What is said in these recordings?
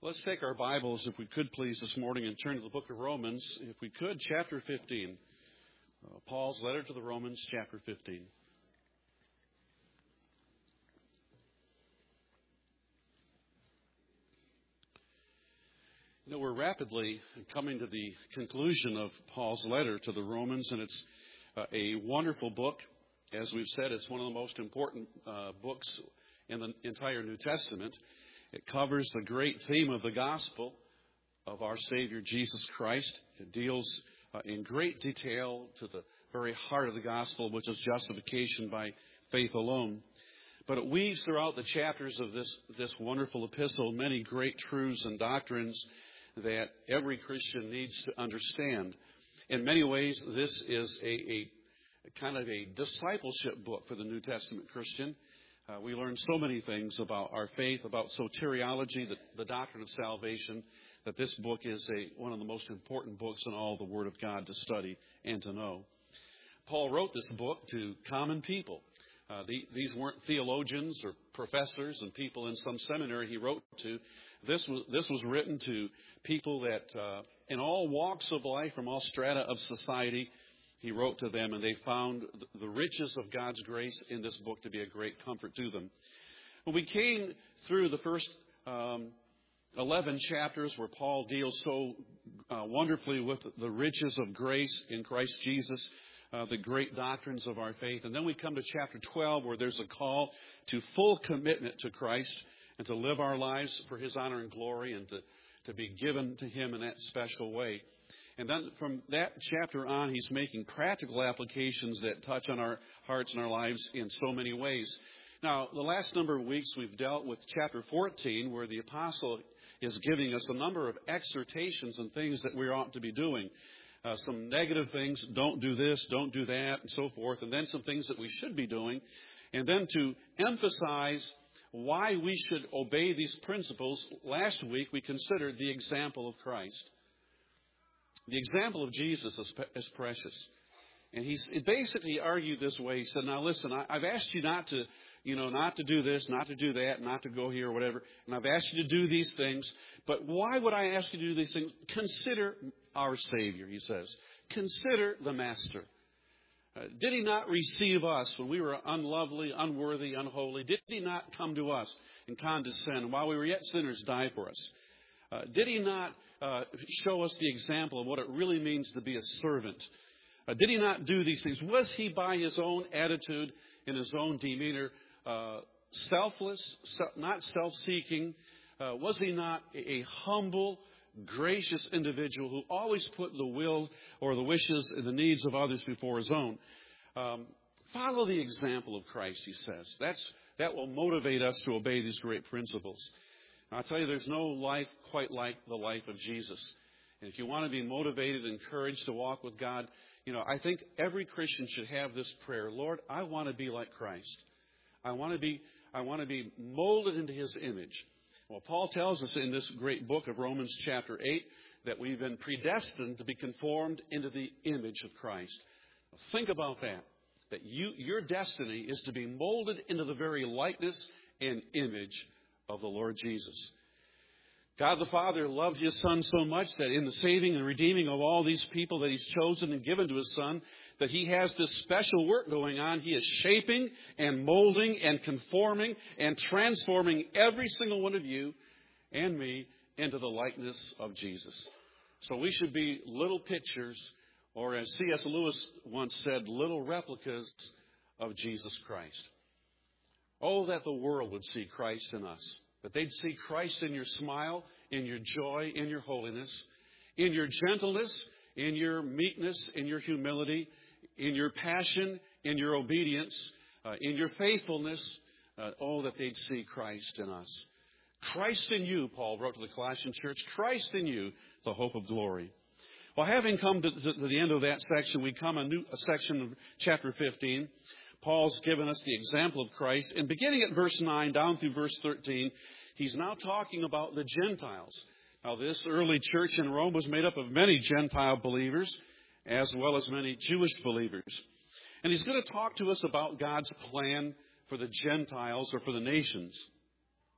Let's take our Bibles, if we could please, this morning and turn to the book of Romans. If we could, chapter 15. Paul's letter to the Romans, chapter 15. You know, we're rapidly coming to the conclusion of Paul's letter to the Romans, and it's a wonderful book. As we've said, it's one of the most important books in the entire New Testament. It covers the great theme of the gospel of our Savior Jesus Christ. It deals in great detail to the very heart of the gospel, which is justification by faith alone. But it weaves throughout the chapters of this wonderful epistle many great truths and doctrines that every Christian needs to understand. In many ways, this is a kind of a discipleship book for the New Testament Christian. We learn so many things about our faith, about soteriology, the doctrine of salvation, that this book is one of the most important books in all the Word of God to study and to know. Paul wrote this book to common people. These weren't theologians or professors and people in some seminary he wrote to. This was written to people that in all walks of life, from all strata of society, he wrote to them, and they found the riches of God's grace in this book to be a great comfort to them. When we came through the first 11 chapters where Paul deals so wonderfully with the riches of grace in Christ Jesus, the great doctrines of our faith. And then we come to chapter 12 where there's a call to full commitment to Christ and to live our lives for His honor and glory and to be given to Him in that special way. And then from that chapter on, he's making practical applications that touch on our hearts and our lives in so many ways. Now, the last number of weeks we've dealt with chapter 14, where the apostle is giving us a number of exhortations and things that we ought to be doing. Some negative things, don't do this, don't do that, and so forth. And then some things that we should be doing. And then to emphasize why we should obey these principles, last week we considered the example of Christ. The example of Jesus is precious. And he basically argued this way. He said, now listen, I've asked you not to do this, not to do that, not to go here or whatever. And I've asked you to do these things. But why would I ask you to do these things? Consider our Savior, he says. Consider the Master. Did He not receive us when we were unlovely, unworthy, unholy? Did He not come to us and condescend while we were yet sinners, die for us? Did He not show us the example of what it really means to be a servant? Did He not do these things? Was He, by His own attitude and His own demeanor, selfless, not self-seeking? Was He not a humble, gracious individual who always put the will or the wishes and the needs of others before His own? Follow the example of Christ, he says. That will motivate us to obey these great principles. I'll tell you, there's no life quite like the life of Jesus. And if you want to be motivated and encouraged to walk with God, I think every Christian should have this prayer. Lord, I want to be like Christ. I want to be molded into His image. Well, Paul tells us in this great book of Romans chapter 8 that we've been predestined to be conformed into the image of Christ. Think about that your destiny is to be molded into the very likeness and image of the Lord Jesus. God the Father loved His Son so much that in the saving and redeeming of all these people that He's chosen and given to His Son, that He has this special work going on. He is shaping and molding and conforming and transforming every single one of you and me into the likeness of Jesus. So we should be little pictures, or as C.S. Lewis once said, little replicas of Jesus Christ. Oh, that the world would see Christ in us. That they'd see Christ in your smile, in your joy, in your holiness, in your gentleness, in your meekness, in your humility, in your passion, in your obedience, in your faithfulness. Oh, that they'd see Christ in us. Christ in you, Paul wrote to the Colossian church, Christ in you, the hope of glory. Well, having come to the end of that section, we come a section of chapter 15. Paul's given us the example of Christ. And beginning at verse 9 down through verse 13, he's now talking about the Gentiles. Now, this early church in Rome was made up of many Gentile believers as well as many Jewish believers. And he's going to talk to us about God's plan for the Gentiles or for the nations.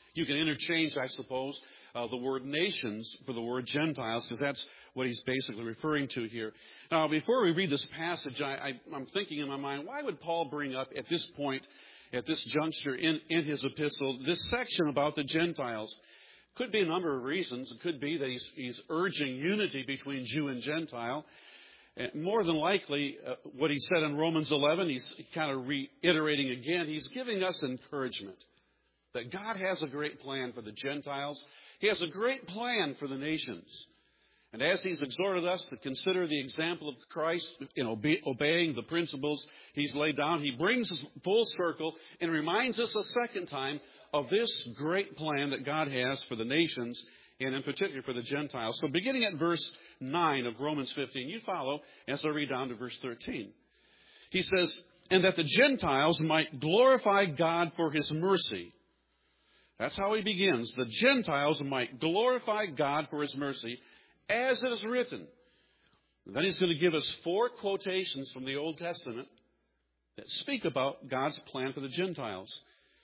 You can interchange, I suppose, the word nations for the word Gentiles, because that's what he's basically referring to here. Now, before we read this passage, I'm thinking in my mind, why would Paul bring up at this point, at this juncture in his epistle, this section about the Gentiles? Could be a number of reasons. It could be that he's urging unity between Jew and Gentile. More than likely, what he said in Romans 11, he's kind of reiterating again. He's giving us encouragement that God has a great plan for the Gentiles. He has a great plan for the nations. And as he's exhorted us to consider the example of Christ in obeying the principles he's laid down, he brings us full circle and reminds us a second time of this great plan that God has for the nations, and in particular for the Gentiles. So beginning at verse 9 of Romans 15, you follow as I read down to verse 13. He says, "And that the Gentiles might glorify God for his mercy." That's how he begins. The Gentiles might glorify God for his mercy, as it is written. And then he's going to give us 4 quotations from the Old Testament that speak about God's plan for the Gentiles.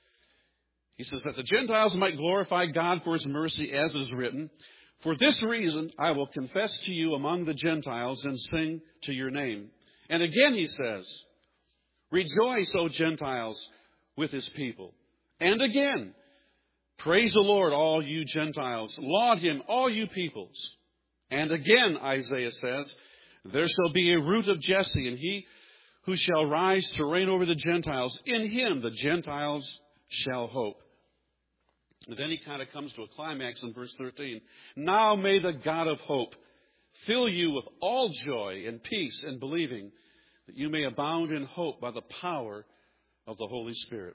He says that the Gentiles might glorify God for his mercy, as it is written. "For this reason I will confess to you among the Gentiles and sing to your name." And again he says, "Rejoice, O Gentiles, with his people." And again, "Praise the Lord, all you Gentiles. Laud him, all you peoples." And again, Isaiah says, "There shall be a root of Jesse, and he who shall rise to reign over the Gentiles. In him the Gentiles shall hope." And then he kind of comes to a climax in verse 13. "Now may the God of hope fill you with all joy and peace in believing, that you may abound in hope by the power of the Holy Spirit."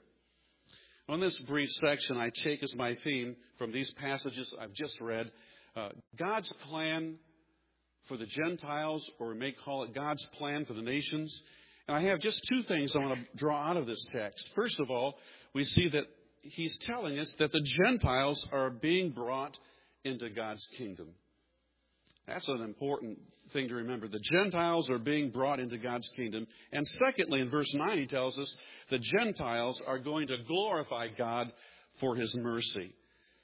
On this brief section, I take as my theme from these passages I've just read, God's plan for the Gentiles, or we may call it God's plan for the nations. And I have just 2 things I want to draw out of this text. First of all, we see that he's telling us that the Gentiles are being brought into God's kingdom. That's an important thing to remember. The Gentiles are being brought into God's kingdom. And secondly, in verse 9, he tells us the Gentiles are going to glorify God for his mercy.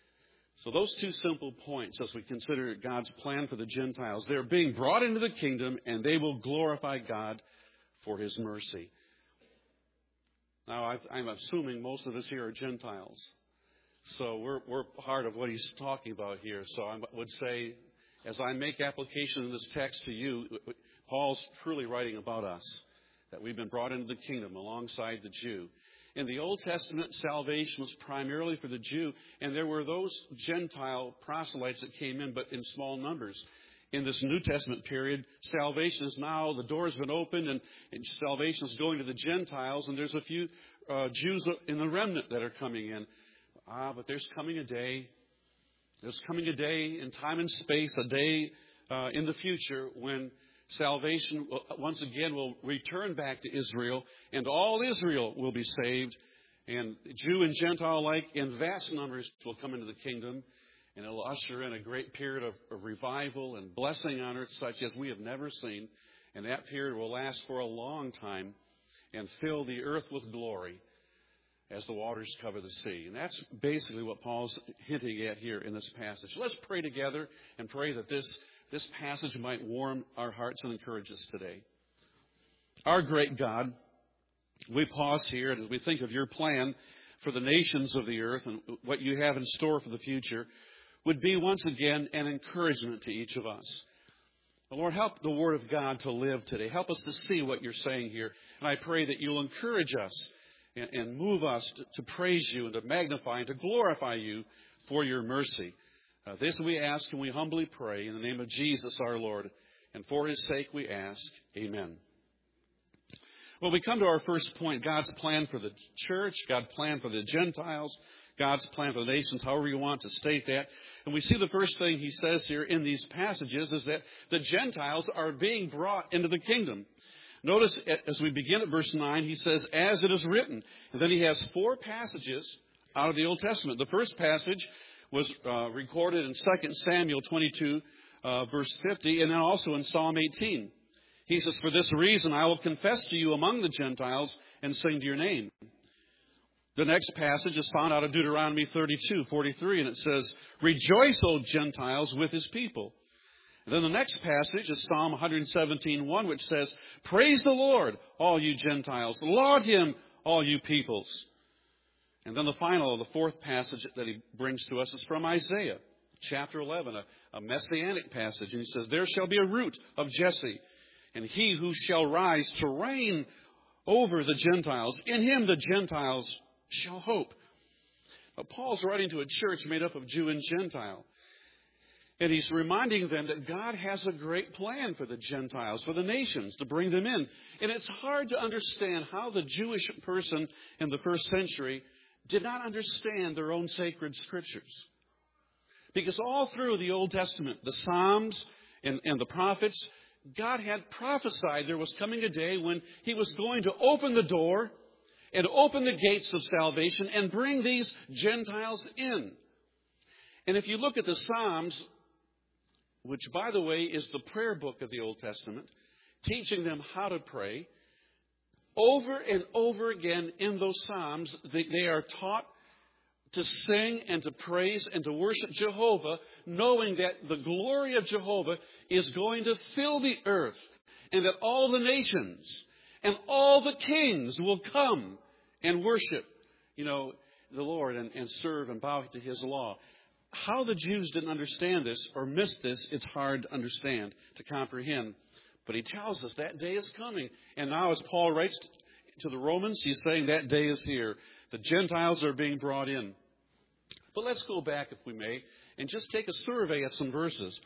So those 2 simple points as we consider God's plan for the Gentiles. They're being brought into the kingdom, and they will glorify God for his mercy. Now, I'm assuming most of us here are Gentiles. So we're part of what he's talking about here. So I would say, as I make application in this text to you, Paul's truly writing about us, that we've been brought into the kingdom alongside the Jew. In the Old Testament, salvation was primarily for the Jew, and there were those Gentile proselytes that came in, but in small numbers. In this New Testament period, salvation is now, the door has been opened, and salvation is going to the Gentiles, and there's a few Jews in the remnant that are coming in. But there's coming a day in time and space, a day in the future when salvation once again will return back to Israel, and all Israel will be saved, and Jew and Gentile alike in vast numbers will come into the kingdom, and it will usher in a great period of revival and blessing on earth such as we have never seen, and that period will last for a long time and fill the earth with glory as the waters cover the sea. And that's basically what Paul's hinting at here in this passage. Let's pray together and pray that this passage might warm our hearts and encourage us today. Our great God, we pause here as we think of your plan for the nations of the earth and what you have in store for the future would be once again an encouragement to each of us. Lord, help the Word of God to live today. Help us to see what you're saying here. And I pray that you'll encourage us and move us to praise you and to magnify and to glorify you for your mercy. This we ask and we humbly pray in the name of Jesus our Lord. And for his sake we ask, amen. Well, we come to our first point, God's plan for the church, God's plan for the Gentiles, God's plan for the nations, however you want to state that. And we see the first thing he says here in these passages is that the Gentiles are being brought into the kingdom. Notice as we begin at verse 9, he says, as it is written. And then he has 4 passages out of the Old Testament. The first passage was recorded in 2 Samuel 22, verse 50, and then also in Psalm 18. He says, for this reason I will confess to you among the Gentiles and sing to your name. The next passage is found out of Deuteronomy 32:43, and it says, "Rejoice, O Gentiles, with his people." And then the next passage is Psalm 117:1, which says, "Praise the Lord, all you Gentiles. Laud him, all you peoples." And then the fourth passage that he brings to us is from Isaiah, chapter 11, a messianic passage. And he says, "There shall be a root of Jesse, and he who shall rise to reign over the Gentiles. In him the Gentiles shall hope." Now, Paul's writing to a church made up of Jew and Gentile. And he's reminding them that God has a great plan for the Gentiles, for the nations, to bring them in. And it's hard to understand how the Jewish person in the first century did not understand their own sacred scriptures. Because all through the Old Testament, the Psalms and the prophets, God had prophesied there was coming a day when he was going to open the door and open the gates of salvation and bring these Gentiles in. And if you look at the Psalms, which, by the way, is the prayer book of the Old Testament, teaching them how to pray, over and over again in those Psalms, they are taught to sing and to praise and to worship Jehovah, knowing that the glory of Jehovah is going to fill the earth, and that all the nations and all the kings will come and worship, the Lord and serve and bow to his law. How the Jews didn't understand this or missed this, it's hard to understand, to comprehend. But he tells us that day is coming. And now as Paul writes to the Romans, he's saying that day is here. The Gentiles are being brought in. But let's go back, if we may, and just take a survey at some verses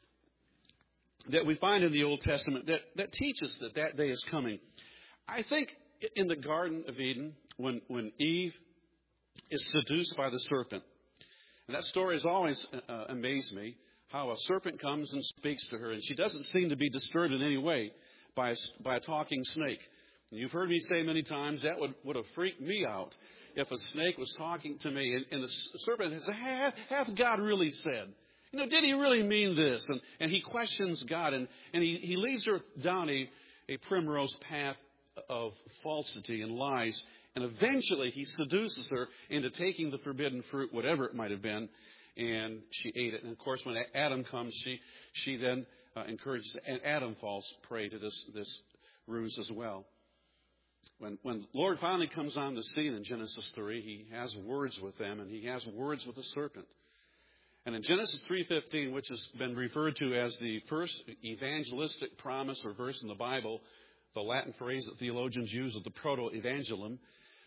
that we find in the Old Testament that teach us that day is coming. I think in the Garden of Eden, when Eve is seduced by the serpent, and that story has always amazed me, how a serpent comes and speaks to her, and she doesn't seem to be disturbed in any way by a talking snake. And you've heard me say many times that would have freaked me out if a snake was talking to me, and the serpent says, "Hath God really said? Did he really mean this?" And he questions God, and he leads her down a primrose path of falsity and lies. And eventually he seduces her into taking the forbidden fruit, whatever it might have been, and she ate it. And of course, when Adam comes, she then encourages, and Adam falls prey to this ruse as well. When the Lord finally comes on the scene in Genesis 3, he has words with them, and he has words with the serpent. And in Genesis 3:15, which has been referred to as the first evangelistic promise or verse in the Bible, the Latin phrase that theologians use of the proto-evangelium,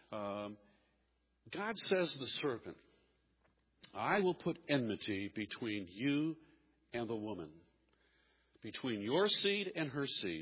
God says to the serpent, "I will put enmity between you and the woman, between your seed and her seed.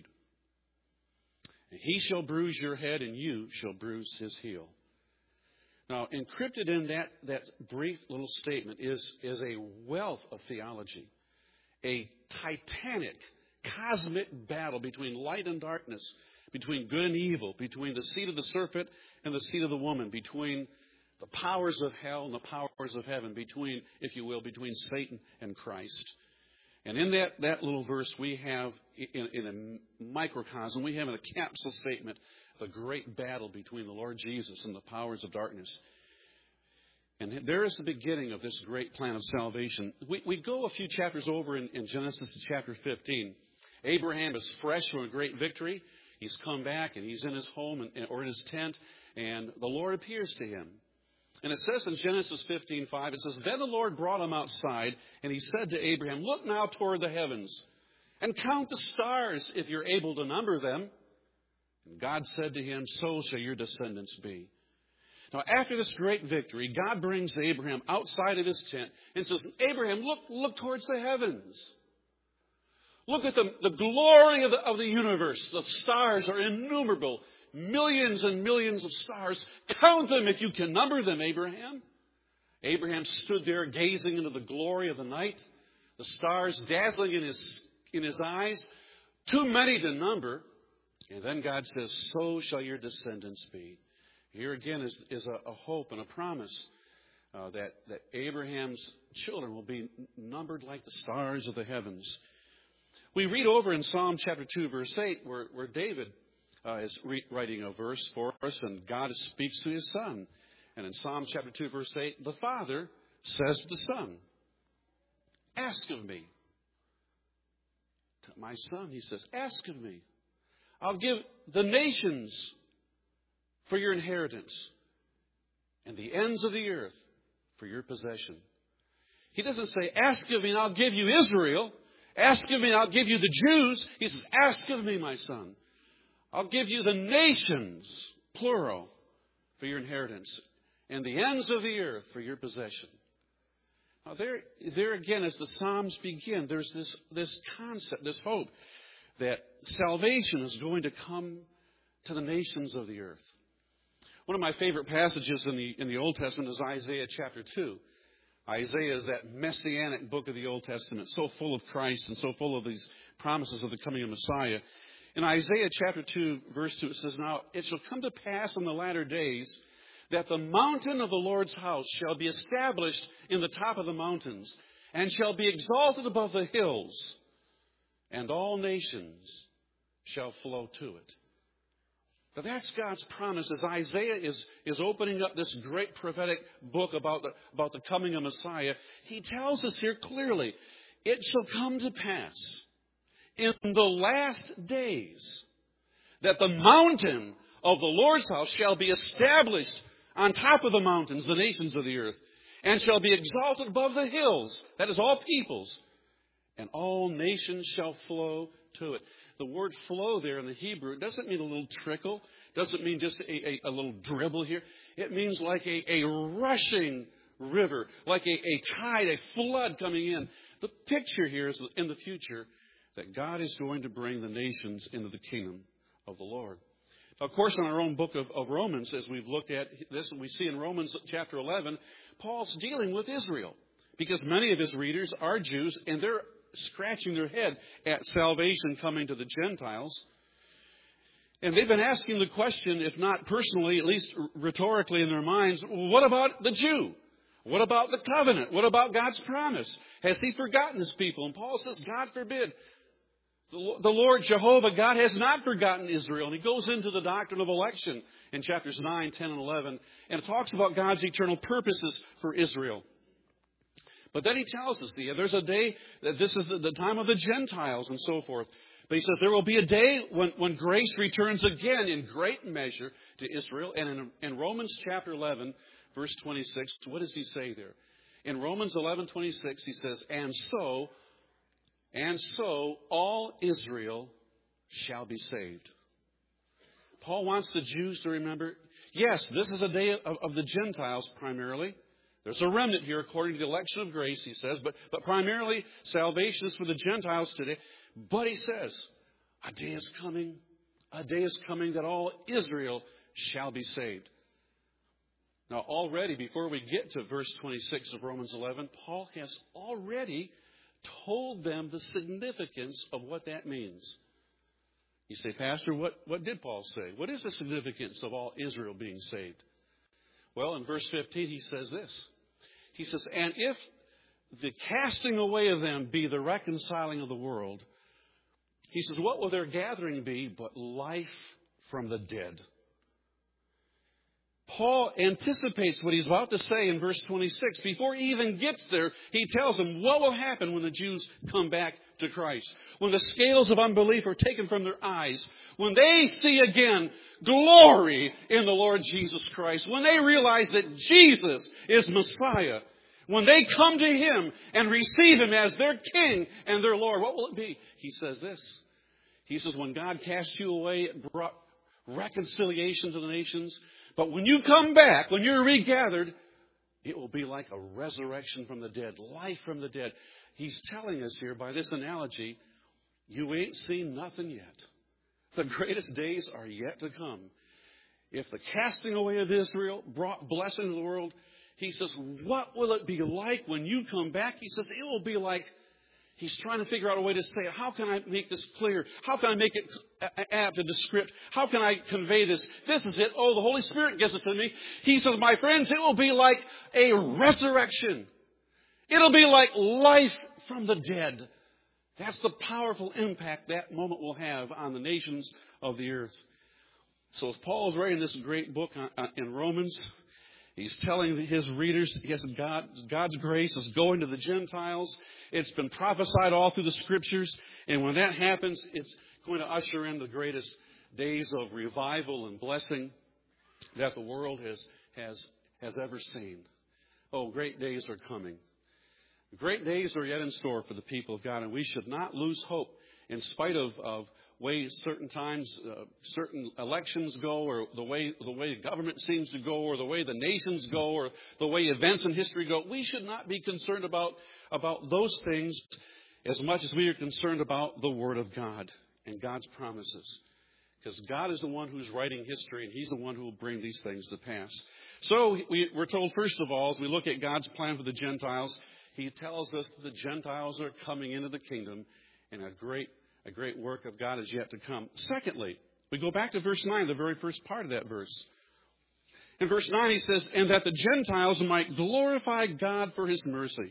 And he shall bruise your head, and you shall bruise his heel." Now, encrypted in that brief little statement is a wealth of theology, a titanic, cosmic battle between light and darkness, between good and evil, between the seed of the serpent and the seed of the woman, between the powers of hell and the powers of heaven, between, if you will, between Satan and Christ. And in that little verse, we have, in a microcosm, we have in a capsule statement, the great battle between the Lord Jesus and the powers of darkness. And there is the beginning of this great plan of salvation. We go a few chapters over in Genesis to chapter 15. Abraham is fresh from a great victory. He's come back and he's in his home or in his tent, and the Lord appears to him. And it says in Genesis 15:5, it says, "Then the Lord brought him outside, and he said to Abraham, 'Look now toward the heavens, and count the stars if you're able to number them.' And God said to him, 'So shall your descendants be.'" Now, after this great victory, God brings Abraham outside of his tent and says, "Abraham, look towards the heavens. Look at the glory of the universe. The stars are innumerable. Millions and millions of stars. Count them if you can number them, Abraham." Abraham stood there gazing into the glory of the night, the stars dazzling in his eyes, too many to number. And then God says, "So shall your descendants be." Here again is a hope and a promise that Abraham's children will be numbered like the stars of the heavens. We read over in Psalm chapter 2, verse 8, where David is writing a verse for us, and God speaks to his son. And in Psalm chapter 2, verse 8, the Father says to the Son, ask of me. To my son, he says, ask of me. I'll give the nations for your inheritance and the ends of the earth for your possession. He doesn't say, ask of me and I'll give you Israel. Ask of me and I'll give you the Jews. He says, ask of me, my son. I'll give you the nations, plural, for your inheritance and the ends of the earth for your possession. Now, there again, as the Psalms begin, there's this concept, this hope that salvation is going to come to the nations of the earth. One of my favorite passages in the Old Testament is Isaiah chapter 2. Isaiah is that messianic book of the Old Testament, so full of Christ and so full of these promises of the coming of Messiah. In Isaiah chapter 2, verse 2, it says, now it shall come to pass in the latter days that the mountain of the Lord's house shall be established in the top of the mountains, and shall be exalted above the hills, and all nations shall flow to it. Now that's God's promise as Isaiah is opening up this great prophetic book about the coming of Messiah. He tells us here clearly, it shall come to pass in the last days that the mountain of the Lord's house shall be established on top of the mountains, the nations of the earth, and shall be exalted above the hills, that is all peoples, and all nations shall flow to it. The word flow there in the Hebrew, it doesn't mean a little trickle, doesn't mean just a little dribble here. It means like a rushing river, like a tide, a flood coming in. The picture here is in the future that God is going to bring the nations into the kingdom of the Lord. Of course, in our own book of Romans, as we've looked at this, we see in Romans chapter 11, Paul's dealing with Israel. Because many of his readers are Jews, and they're scratching their head at salvation coming to the Gentiles. And they've been asking the question, if not personally, at least rhetorically in their minds, what about the Jew? What about the covenant? What about God's promise? Has he forgotten his people? And Paul says, God forbid. The Lord Jehovah, God has not forgotten Israel. And he goes into the doctrine of election in chapters 9, 10, and 11. And it talks about God's eternal purposes for Israel. But then he tells us there's a day that this is the time of the Gentiles and so forth. But he says there will be a day when grace returns again in great measure to Israel. And in Romans chapter 11, verse 26, what does he say there? In Romans 11:26, he says, And so all Israel shall be saved. Paul wants the Jews to remember, yes, this is a day of the Gentiles primarily. There's a remnant here according to the election of grace, he says, but primarily salvation is for the Gentiles today. But he says, a day is coming that all Israel shall be saved. Now already, before we get to verse 26 of Romans 11, Paul has already told them the significance of what that means. You say, Pastor, what did Paul say? What is the significance of all Israel being saved? Well, in verse 15, he says this. He says, and if the casting away of them be the reconciling of the world, he says, what will their gathering be but life from the dead? Paul anticipates what he's about to say in verse 26. Before he even gets there, he tells them what will happen when the Jews come back to Christ. When the scales of unbelief are taken from their eyes. When they see again glory in the Lord Jesus Christ. When they realize that Jesus is Messiah. When they come to Him and receive Him as their King and their Lord, what will it be? He says this. He says, when God cast you away, it brought reconciliation to the nations. But when you come back, when you're regathered, it will be like a resurrection from the dead, life from the dead. He's telling us here by this analogy, you ain't seen nothing yet. The greatest days are yet to come. If the casting away of Israel brought blessing to the world, he says, what will it be like when you come back? He says, it will be like, he's trying to figure out a way to say it. How can I make this clear? How can I make it apt and descript? How can I convey this? This is it. Oh, the Holy Spirit gives it to me. He says, my friends, it will be like a resurrection. It'll be like life from the dead. That's the powerful impact that moment will have on the nations of the earth. So as Paul is writing this great book in Romans, He's telling his readers, yes, God's grace is going to the Gentiles. It's been prophesied all through the Scriptures. And when that happens, it's going to usher in the greatest days of revival and blessing that the world has ever seen. Oh, great days are coming. Great days are yet in store for the people of God, and we should not lose hope in spite of ways certain times, certain elections go, or the way the government seems to go, or the way the nations go, or the way events in history go. We should not be concerned about those things as much as we are concerned about the Word of God and God's promises. Because God is the one who's writing history, and He's the one who will bring these things to pass. So we're told, first of all, as we look at God's plan for the Gentiles, He tells us that the Gentiles are coming into the kingdom, and a great work of God is yet to come. Secondly, we go back to verse 9, the very first part of that verse. In verse 9, he says, and that the Gentiles might glorify God for His mercy.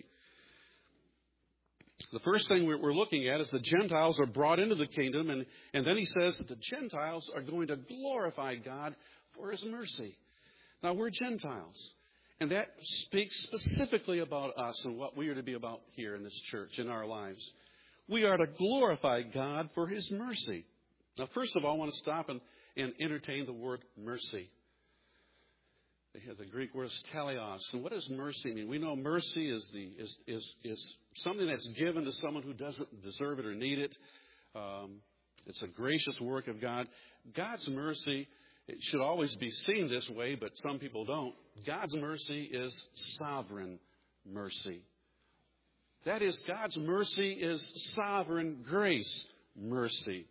The first thing we're looking at is the Gentiles are brought into the kingdom, and then he says that the Gentiles are going to glorify God for His mercy. Now, we're Gentiles, and that speaks specifically about us and what we are to be about here in this church, in our lives. We are to glorify God for His mercy. Now, first of all, I want to stop and entertain the word mercy. The Greek word is teleos. And what does mercy mean? We know mercy is something that's given to someone who doesn't deserve it or need it. It's a gracious work of God. God's mercy, it should always be seen this way, but some people don't. God's mercy is sovereign mercy. That is, God's mercy is sovereign grace mercy.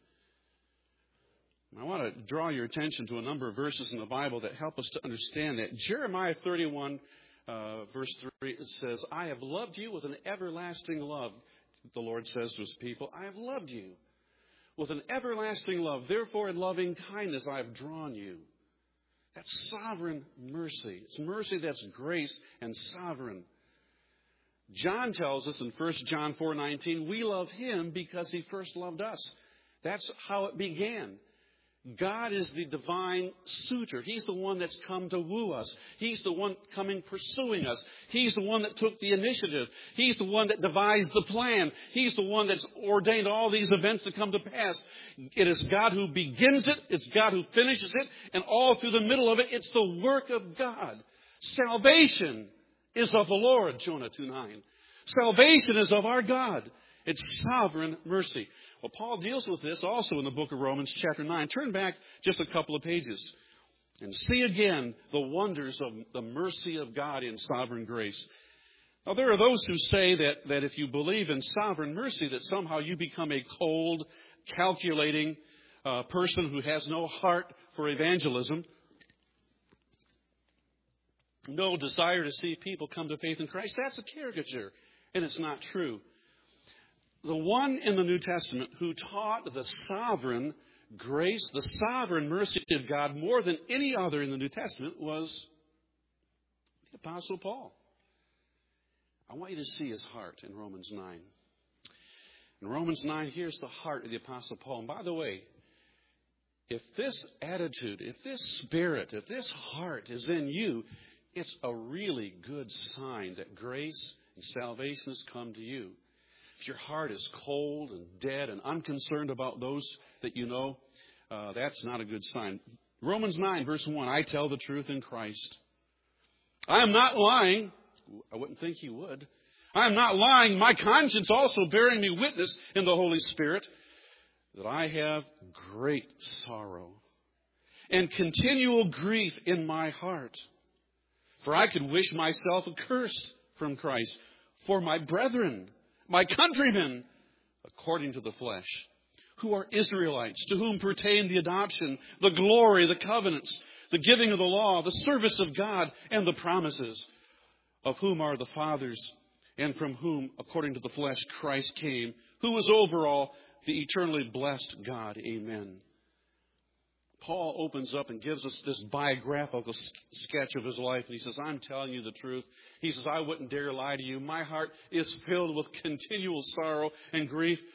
I want to draw your attention to a number of verses in the Bible that help us to understand that. Jeremiah 31, verse 3, it says, I have loved you with an everlasting love, the Lord says to His people. I have loved you with an everlasting love. Therefore, in loving kindness, I have drawn you. That's sovereign mercy. It's mercy that's grace and sovereign. John tells us in 1 John 4:19, we love Him because He first loved us. That's how it began. God is the divine suitor. He's the one that's come to woo us. He's the one coming pursuing us. He's the one that took the initiative. He's the one that devised the plan. He's the one that's ordained all these events to come to pass. It is God who begins it. It's God who finishes it. And all through the middle of it, it's the work of God. Salvation is of the Lord, Jonah 2:9. Salvation is of our God. It's sovereign mercy. Well, Paul deals with this also in the book of Romans chapter 9. Turn back just a couple of pages and see again the wonders of the mercy of God in sovereign grace. Now, there are those who say that if you believe in sovereign mercy, that somehow you become a cold, calculating person who has no heart for evangelism, no desire to see people come to faith in Christ. That's a caricature, and it's not true. The one in the New Testament who taught the sovereign grace, the sovereign mercy of God more than any other in the New Testament was the Apostle Paul. I want you to see his heart in Romans 9. In Romans 9, here's the heart of the Apostle Paul. And by the way, if this attitude, if this spirit, if this heart is in you, it's a really good sign that grace and salvation has come to you. If your heart is cold and dead and unconcerned about those that you know, that's not a good sign. Romans 9, verse 1, I tell the truth in Christ. I am not lying. I wouldn't think you would. I am not lying. My conscience also bearing me witness in the Holy Spirit that I have great sorrow and continual grief in my heart. For I could wish myself accursed from Christ for my brethren, my countrymen, according to the flesh, who are Israelites, to whom pertain the adoption, the glory, the covenants, the giving of the law, the service of God, and the promises, of whom are the fathers, and from whom, according to the flesh, Christ came, who is over all, the eternally blessed God. Amen. Paul opens up and gives us this biographical sketch of his life. And he says, I'm telling you the truth. He says, I wouldn't dare lie to you. My heart is filled with continual sorrow and grief.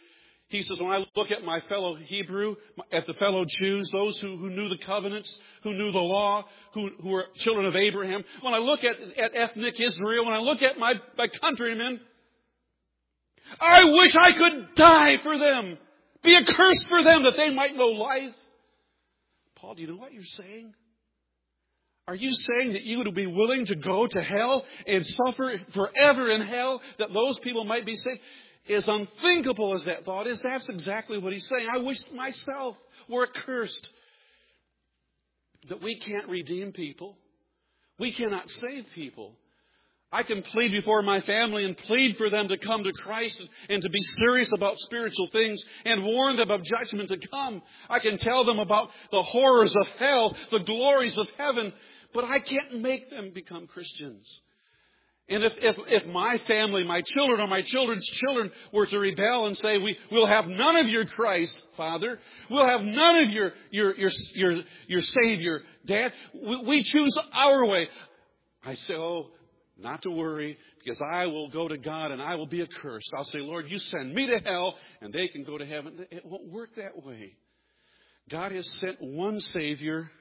He says, when I look at my fellow Hebrew, at the fellow Jews, those who knew the covenants, who knew the law, who were children of Abraham, when I look at ethnic Israel, when I look at my countrymen, I wish I could die for them, be a curse for them that they might know life. Paul, do you know what you're saying? Are you saying that you would be willing to go to hell and suffer forever in hell that those people might be saved? As unthinkable as that thought is, that's exactly what he's saying. I wish myself were accursed that we can't redeem people. We cannot save people. I can plead before my family and plead for them to come to Christ and to be serious about spiritual things and warn them of judgment to come. I can tell them about the horrors of hell, the glories of heaven, but I can't make them become Christians. And if my family, my children, or my children's children were to rebel and say, we'll have none of your Christ, Father, we'll have none of your Savior, Dad, we choose our way. I say, not to worry, because I will go to God and I will be accursed. I'll say, Lord, you send me to hell and they can go to heaven. It won't work that way. God has sent one Savior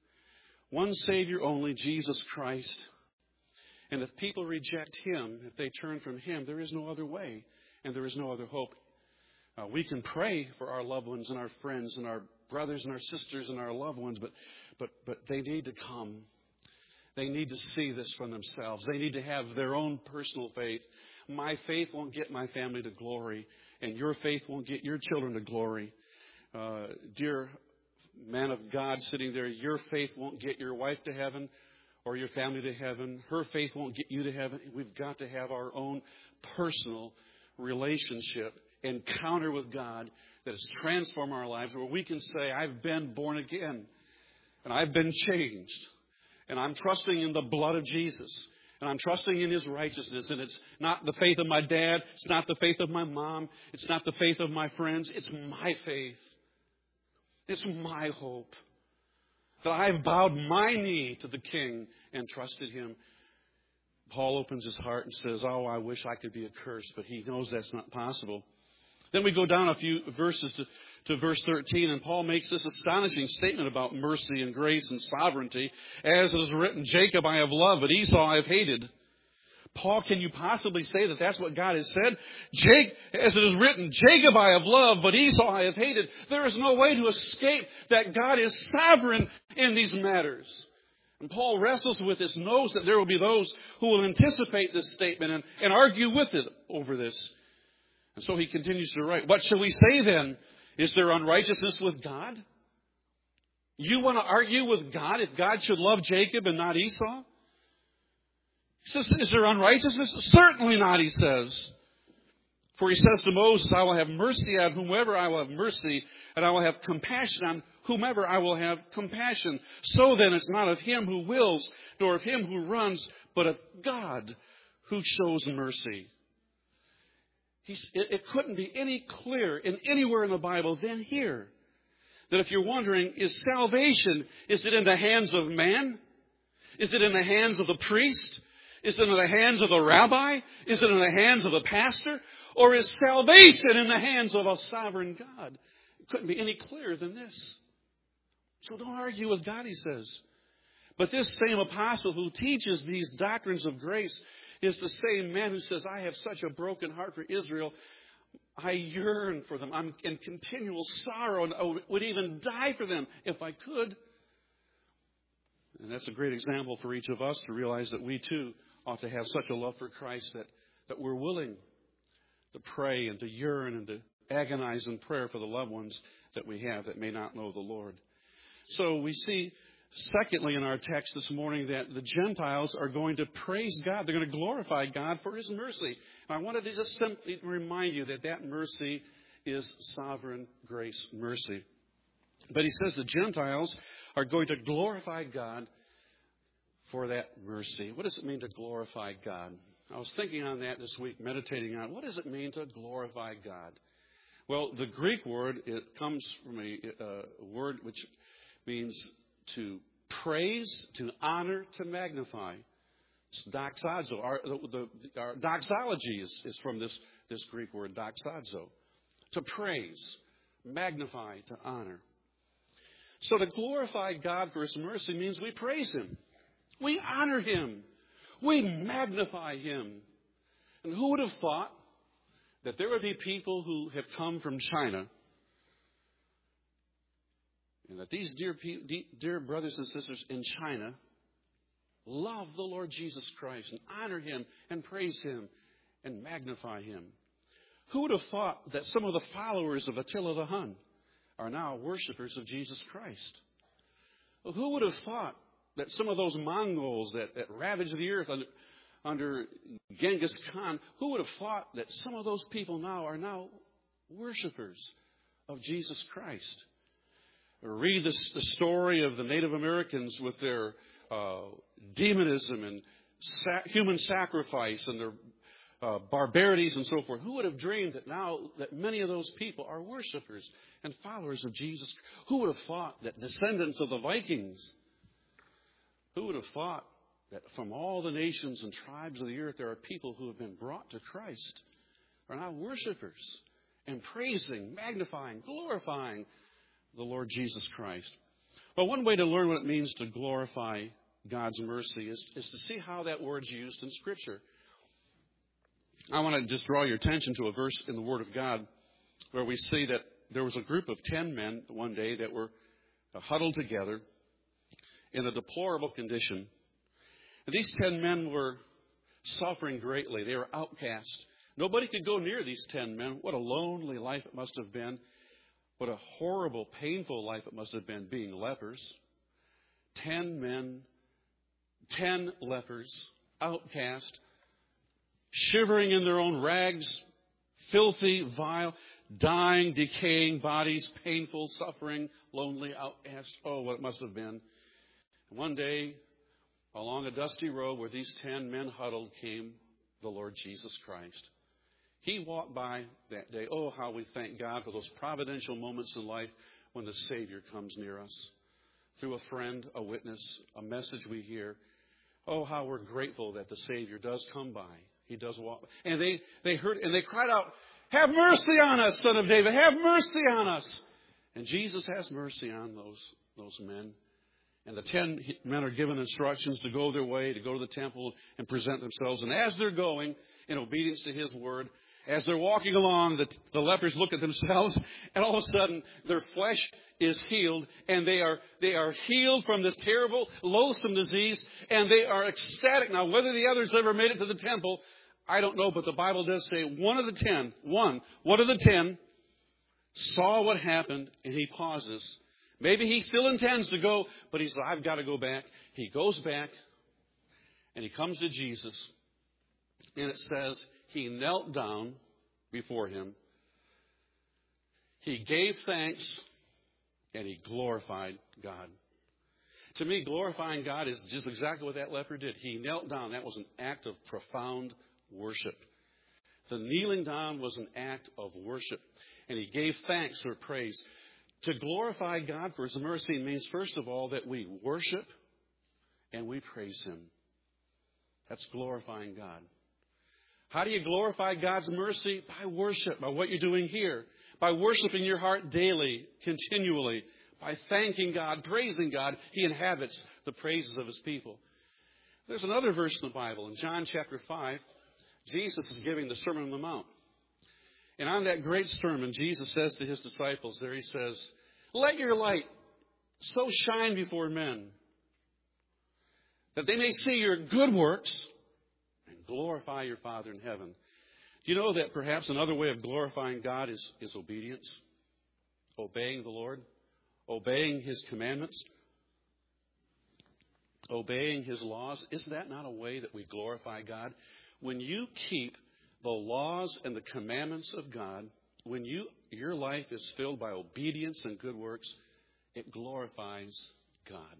only, Jesus Christ. And if people reject Him, if they turn from Him, there is no other way and there is no other hope. We can pray for our loved ones and our friends and our brothers and our sisters and our loved ones, but they need to come. They need to see this for themselves. They need to have their own personal faith. My faith won't get my family to glory, and your faith won't get your children to glory. Dear man of God sitting there, your faith won't get your wife to heaven or your family to heaven. Her faith won't get you to heaven. We've got to have our own personal relationship, encounter with God that has transformed our lives, where we can say, I've been born again and I've been changed. And I'm trusting in the blood of Jesus. And I'm trusting in His righteousness. And it's not the faith of my dad. It's not the faith of my mom. It's not the faith of my friends. It's my faith. It's my hope. That I've bowed my knee to the King and trusted Him. Paul opens his heart and says, I wish I could be accursed. But he knows that's not possible. Then we go down a few verses to verse 13, and Paul makes this astonishing statement about mercy and grace and sovereignty. As it is written, Jacob I have loved, but Esau I have hated. Paul, can you possibly say that that's what God has said? As it is written, Jacob I have loved, but Esau I have hated. There is no way to escape that God is sovereign in these matters. And Paul wrestles with this, knows that there will be those who will anticipate this statement and argue with it over this. And so he continues to write, what shall we say then? Is there unrighteousness with God? You want to argue with God if God should love Jacob and not Esau? He says, is there unrighteousness? Certainly not, he says. For he says to Moses, I will have mercy on whomever I will have mercy, and I will have compassion on whomever I will have compassion. So then it's not of him who wills, nor of him who runs, but of God who shows mercy. It couldn't be any clearer in anywhere in the Bible than here. That if you're wondering, is salvation, is it in the hands of man? Is it in the hands of the priest? Is it in the hands of the rabbi? Is it in the hands of the pastor? Or is salvation in the hands of a sovereign God? It couldn't be any clearer than this. So don't argue with God, he says. But this same apostle who teaches these doctrines of grace is the same man who says, I have such a broken heart for Israel. I yearn for them. I'm in continual sorrow and I would even die for them if I could. And that's a great example for each of us to realize that we too ought to have such a love for Christ that we're willing to pray and to yearn and to agonize in prayer for the loved ones that we have that may not know the Lord. So we see, secondly, in our text this morning, that the Gentiles are going to praise God. They're going to glorify God for His mercy. And I wanted to just simply remind you that mercy is sovereign grace mercy. But he says the Gentiles are going to glorify God for that mercy. What does it mean to glorify God? I was thinking on that this week, meditating on what does it mean to glorify God? Well, the Greek word, it comes from a word which means to praise, to honor, to magnify. It's doxazo. Our doxology is from this Greek word, doxazo. to praise, magnify, to honor. So to glorify God for His mercy means we praise Him. We honor Him. We magnify Him. And who would have thought that there would be people who have come from China, and that these dear brothers and sisters in China love the Lord Jesus Christ and honor Him and praise Him and magnify Him? Who would have thought that some of the followers of Attila the Hun are now worshipers of Jesus Christ? Well, who would have thought that some of those Mongols that ravaged the earth under Genghis Khan, who would have thought that some of those people now are worshipers of Jesus Christ? Read the story of the Native Americans with their demonism and human sacrifice and their barbarities and so forth. Who would have dreamed that now that many of those people are worshipers and followers of Jesus? Who would have thought that descendants of the Vikings, who would have thought that from all the nations and tribes of the earth there are people who have been brought to Christ, are now worshipers and praising, magnifying, glorifying the Lord Jesus Christ? Well, one way to learn what it means to glorify God's mercy is to see how that word's used in Scripture. I want to just draw your attention to a verse in the Word of God where we see that there was a group of 10 men one day that were huddled together in a deplorable condition. And these 10 men were suffering greatly. They were outcast. Nobody could go near these 10 men. What a lonely life it must have been. What a horrible, painful life it must have been being lepers. 10 men, 10 lepers, outcast, shivering in their own rags, filthy, vile, dying, decaying bodies, painful, suffering, lonely, outcast. Oh, what it must have been. And one day, along a dusty road where these 10 men huddled came the Lord Jesus Christ. He walked by that day. Oh, how we thank God for those providential moments in life when the Savior comes near us. Through a friend, a witness, a message we hear. Oh, how we're grateful that the Savior does come by. He does walk. And they heard and they cried out, "Have mercy on us, Son of David. Have mercy on us." And Jesus has mercy on those men. And the 10 men are given instructions to go their way, to go to the temple and present themselves. And as they're going, in obedience to His word, as they're walking along, the lepers look at themselves, and all of a sudden their flesh is healed, and they are healed from this terrible, loathsome disease, and they are ecstatic. Now, whether the others ever made it to the temple, I don't know, but the Bible does say one of the 10 saw what happened, and he pauses. Maybe he still intends to go, but he says, I've got to go back. He goes back, and he comes to Jesus, and it says he knelt down before Him. He gave thanks, and he glorified God. To me, glorifying God is just exactly what that leper did. He knelt down. That was an act of profound worship. The kneeling down was an act of worship. And he gave thanks or praise. To glorify God for His mercy means, first of all, that we worship and we praise Him. That's glorifying God. How do you glorify God's mercy? By worship, by what you're doing here. By worshiping your heart daily, continually. By thanking God, praising God. He inhabits the praises of His people. There's another verse in the Bible. In John chapter 5, Jesus is giving the Sermon on the Mount. And on that great sermon, Jesus says to His disciples there, He says, "Let your light so shine before men that they may see your good works and glorify your Father in heaven." Do you know that perhaps another way of glorifying God is obedience? Obeying the Lord. Obeying His commandments. Obeying His laws. Is that not a way that we glorify God? When you keep the laws and the commandments of God, when your life is filled by obedience and good works, it glorifies God.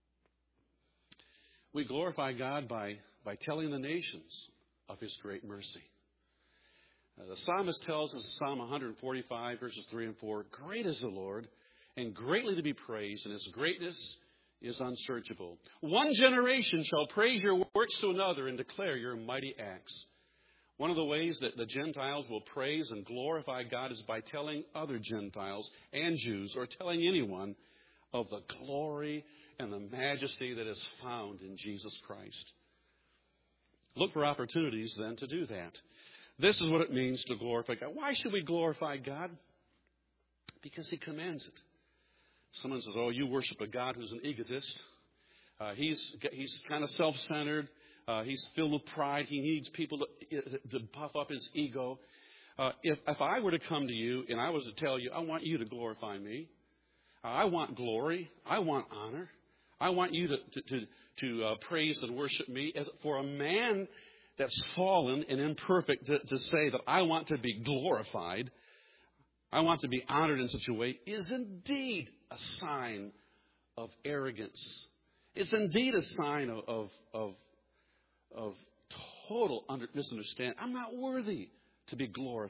We glorify God by telling the nations of His great mercy. The psalmist tells us in Psalm 145, verses 3 and 4, "Great is the Lord, and greatly to be praised, and His greatness is unsearchable. One generation shall praise your works to another and declare your mighty acts." One of the ways that the Gentiles will praise and glorify God is by telling other Gentiles and Jews, or telling anyone, of the glory and the majesty that is found in Jesus Christ. Look for opportunities then to do that. This is what it means to glorify God. Why should we glorify God? Because He commands it. Someone says, oh, you worship a God who's an egotist. He's kind of self-centered. He's filled with pride. He needs people to puff up his ego. If I were to come to you and I was to tell you, I want you to glorify me. I want glory. I want honor. I want you to praise and worship me. As for a man that's fallen and imperfect to say that I want to be glorified, I want to be honored in such a way, is indeed a sign of arrogance. It's indeed a sign of total misunderstanding. I'm not worthy to be glorified.